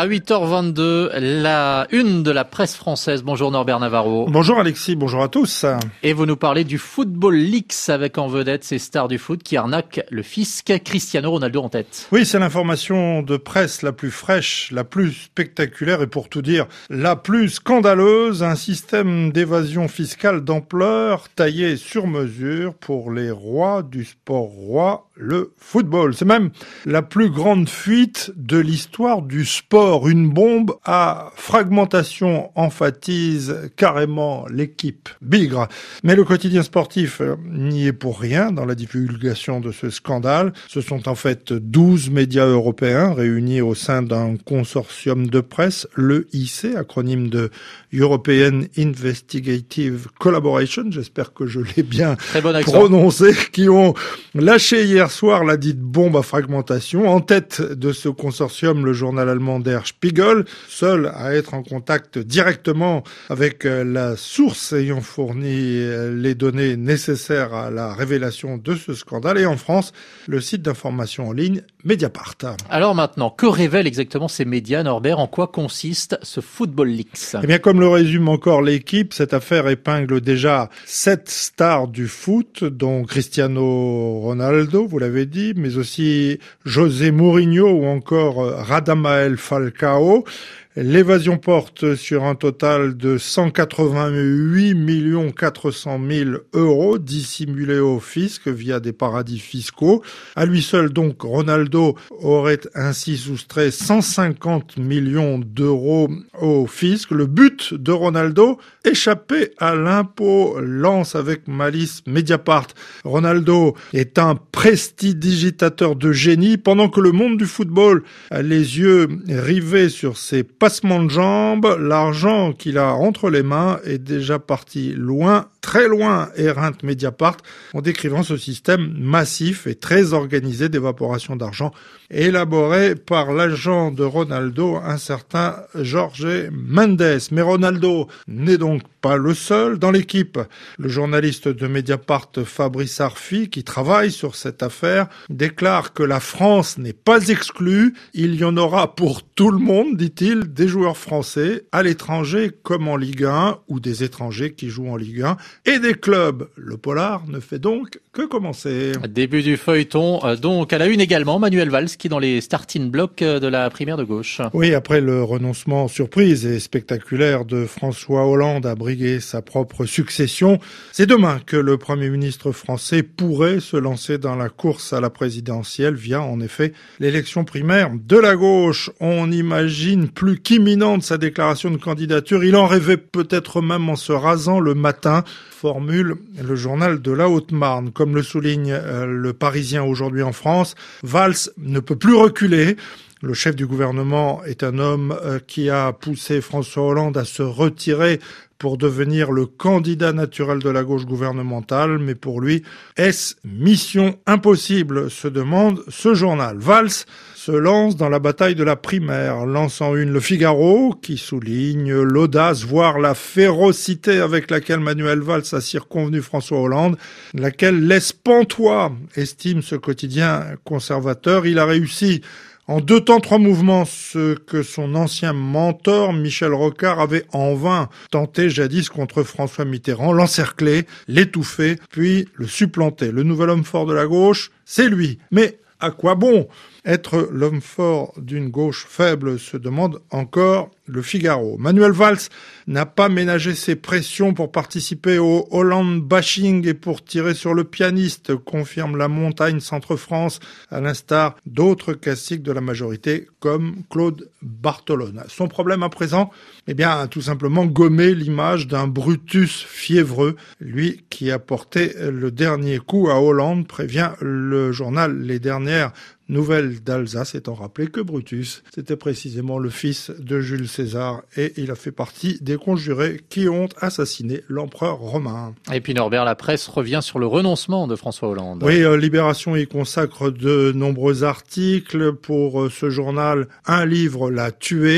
À 8h22, la une de la presse française. Bonjour Norbert Navarro. Bonjour Alexis, bonjour à tous. Et vous nous parlez du Football Leaks avec en vedette ces stars du foot qui arnaquent le fisc. Cristiano Ronaldo en tête. Oui, c'est l'information de presse la plus fraîche, la plus spectaculaire et pour tout dire, la plus scandaleuse. Un système d'évasion fiscale d'ampleur taillé sur mesure pour les rois du sport roi, le football. C'est même la plus grande fuite de l'histoire du sport. Une bombe à fragmentation emphatise carrément l'équipe bigre. Mais le quotidien sportif n'y est pour rien dans la divulgation de ce scandale. Ce sont en fait 12 médias européens réunis au sein d'un consortium de presse, l'EIC, acronyme de European Investigative Collaboration, j'espère que je l'ai bien prononcé, qui ont lâché hier soir la dite bombe à fragmentation. En tête de ce consortium, le journal allemand Der Spiegel, seul à être en contact directement avec la source ayant fourni les données nécessaires à la révélation de ce scandale. Et en France, le site d'information en ligne Mediapart. Alors maintenant, que révèlent exactement ces médias, Norbert? En quoi consiste ce Football Leaks? Eh bien, comme le résume encore l'équipe, cette affaire épingle déjà 7 stars du foot, dont Cristiano Ronaldo, vous l'avez dit, mais aussi José Mourinho ou encore Radamel Falcao. L'évasion porte sur un total de 188 400 000 € dissimulés au fisc via des paradis fiscaux. À lui seul, donc, Ronaldo aurait ainsi soustrait 150 millions d'euros au fisc. Le but de Ronaldo, échapper à l'impôt, lance avec malice Mediapart. Ronaldo est un prestidigitateur de génie pendant que le monde du football a les yeux rivés sur ses passement de jambes, l'argent qu'il a entre les mains est déjà parti loin, très loin, éreinte Mediapart, en décrivant ce système massif et très organisé d'évaporation d'argent, élaboré par l'agent de Ronaldo, un certain Jorge Mendes. Mais Ronaldo n'est donc pas le seul. Dans l'équipe, le journaliste de Mediapart Fabrice Arfi, qui travaille sur cette affaire, déclare que la France n'est pas exclue. Il y en aura pour tout le monde, dit-il, des joueurs français à l'étranger comme en Ligue 1 ou des étrangers qui jouent en Ligue 1 et des clubs. Le polar ne fait donc que commencer. Début du feuilleton, donc à la une également, Manuel Valls qui est dans les starting blocks de la primaire de gauche. Oui, après le renoncement surprise et spectaculaire de François Hollande à briguer sa propre succession, c'est demain que le Premier ministre français pourrait se lancer dans la course à la présidentielle via, en effet, l'élection primaire de la gauche. On imagine plus qu'imminente sa déclaration de candidature. Il en rêvait peut-être même en se rasant le matin, formule le journal de la Haute-Marne. Comme le souligne le Parisien aujourd'hui en France, Valls ne peut plus reculer. Le chef du gouvernement est un homme qui a poussé François Hollande à se retirer pour devenir le candidat naturel de la gauche gouvernementale. Mais pour lui, est-ce mission impossible, se demande ce journal. Valls se lance dans la bataille de la primaire, lançant une Le Figaro qui souligne l'audace, voire la férocité avec laquelle Manuel Valls a circonvenu François Hollande, laquelle laisse pantois, estime ce quotidien conservateur. Il a réussi en 2 temps 3 mouvements, ce que son ancien mentor, Michel Rocard, avait en vain tenté jadis contre François Mitterrand, l'encercler, l'étouffer, puis le supplanter. Le nouvel homme fort de la gauche, c'est lui. Mais à quoi bon être l'homme fort d'une gauche faible, se demande encore Le Figaro. Manuel Valls n'a pas ménagé ses pressions pour participer au Hollande bashing et pour tirer sur le pianiste, confirme La Montagne Centre-France, à l'instar d'autres classiques de la majorité comme Claude Barthelone. Son problème à présent, tout simplement gommer l'image d'un Brutus fiévreux, lui qui a porté le dernier coup à Hollande, prévient le journal Les Dernières Nouvelles d'Alsace, étant rappelé que Brutus, c'était précisément le fils de Jules César et il a fait partie des conjurés qui ont assassiné l'empereur romain. Et puis Norbert, la presse revient sur le renoncement de François Hollande. Oui, Libération y consacre de nombreux articles. Pour ce journal, un livre l'a tué.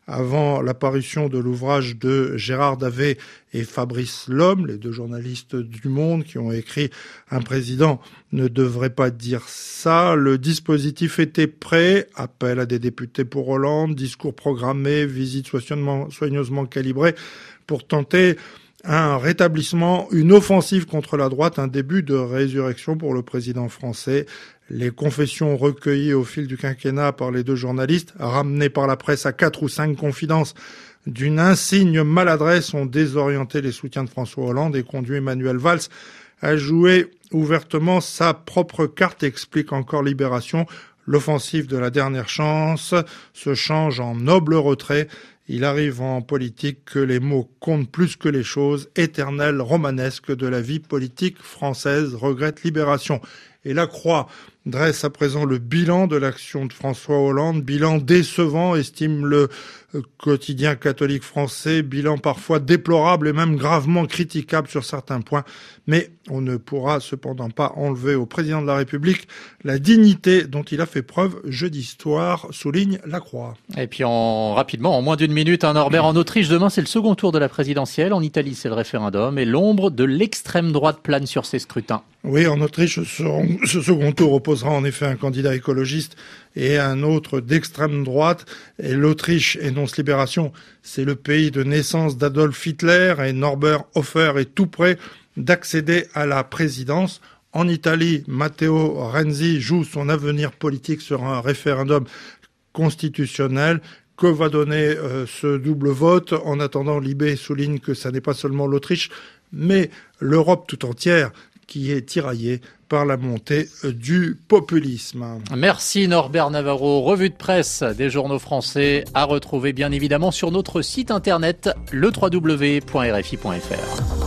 avant l'apparition de l'ouvrage de Gérard Davet et Fabrice Lhomme, les deux journalistes du Monde qui ont écrit « Un président ne devrait pas dire ça ». Le dispositif était prêt, appel à des députés pour Hollande, discours programmé, visite soigneusement calibrée pour tenter un rétablissement, une offensive contre la droite, un début de résurrection pour le président français. Les confessions recueillies au fil du quinquennat par les deux journalistes, ramenées par la presse à 4 ou 5 confidences d'une insigne maladresse, ont désorienté les soutiens de François Hollande et conduit Manuel Valls à jouer ouvertement sa propre carte, explique encore Libération. L'offensive de la dernière chance se change en noble retrait. Il arrive en politique que les mots comptent plus que les choses, éternel romanesque de la vie politique française, regrette Libération. Et la Croix dresse à présent le bilan de l'action de François Hollande, bilan décevant, estime le quotidien catholique français, bilan parfois déplorable et même gravement critiquable sur certains points. Mais on ne pourra cependant pas enlever au président de la République la dignité dont il a fait preuve jeudi soir, souligne la Croix. Et puis rapidement, en moins d'une minute, Norbert, en Autriche, demain c'est le second tour de la présidentielle, en Italie c'est le référendum et l'ombre de l'extrême droite plane sur ces scrutins. Oui, en Autriche, ce second tour opposera en effet un candidat écologiste et un autre d'extrême droite. Et l'Autriche, énonce Libération, c'est le pays de naissance d'Adolf Hitler et Norbert Hofer est tout près d'accéder à la présidence. En Italie, Matteo Renzi joue son avenir politique sur un référendum constitutionnel. Que va donner ce double vote? En attendant, Libé souligne que ça n'est pas seulement l'Autriche, mais l'Europe tout entière qui est tiraillée par la montée du populisme. Merci Norbert Navarro. Revue de presse des journaux français à retrouver bien évidemment sur notre site internet le www.rfi.fr.